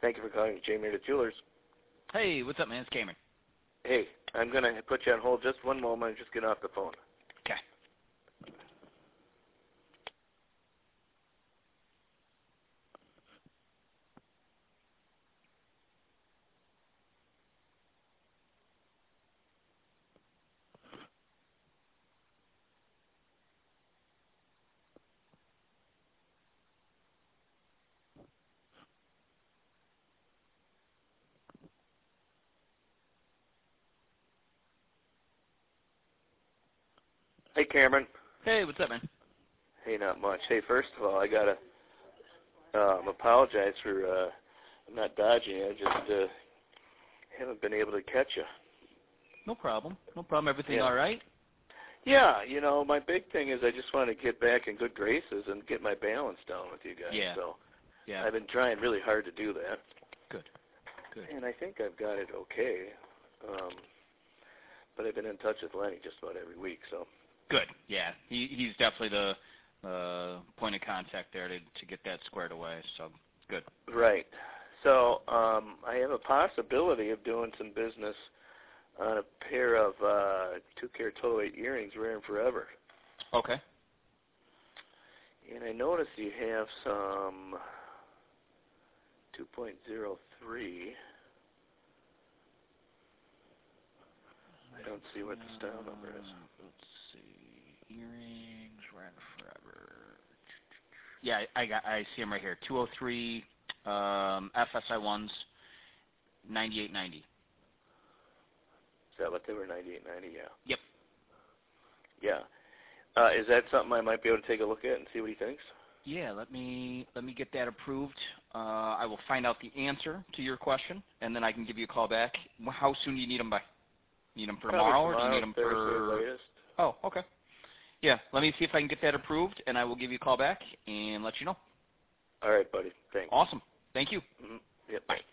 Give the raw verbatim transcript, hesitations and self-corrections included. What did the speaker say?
Thank you for calling J. Meredith Jewelers. Hey, what's up, man? It's Cameron. Hey, I'm going to put you on hold just one moment and just get off the phone. Okay. Hey, Cameron. Hey, what's up, man? Hey, not much. Hey, first of all, I got to um, apologize for uh, not dodging you. I just uh, haven't been able to catch you. No problem. No problem. Everything Yeah. all right? Yeah, you know, my big thing is I just want to get back in good graces and get my balance down with you guys. Yeah. So Yeah. I've been trying really hard to do that. Good. Good. And I think I've got it okay. Um, but I've been in touch with Lenny just about every week, so. Good. Yeah. He he's definitely the uh, point of contact there to to get that squared away. So good. Right. So um, I have a possibility of doing some business on a pair of uh, two-carat total weight earrings, rare and forever. Okay. And I noticed you have some two point oh three. I don't see what the style number is. Uh, let's see. Earrings, rare and forever. Yeah, I, I got. I see them right here. two oh three um, F S I ones, ninety-eight ninety. Is that what they were, ninety-eight ninety? Yeah. Yep. Yeah. Uh, is that something I might be able to take a look at and see what he thinks? Yeah, let me let me get that approved. Uh, I will find out the answer to your question, and then I can give you a call back. How soon do you need them by? Need them for Probably tomorrow, tomorrow, or do you need them Thursday for? latest. Oh, okay. Yeah, let me see if I can get that approved, and I will give you a call back and let you know. All right, buddy. Thanks. Awesome. Thank you. Mm-hmm. Yep. Bye.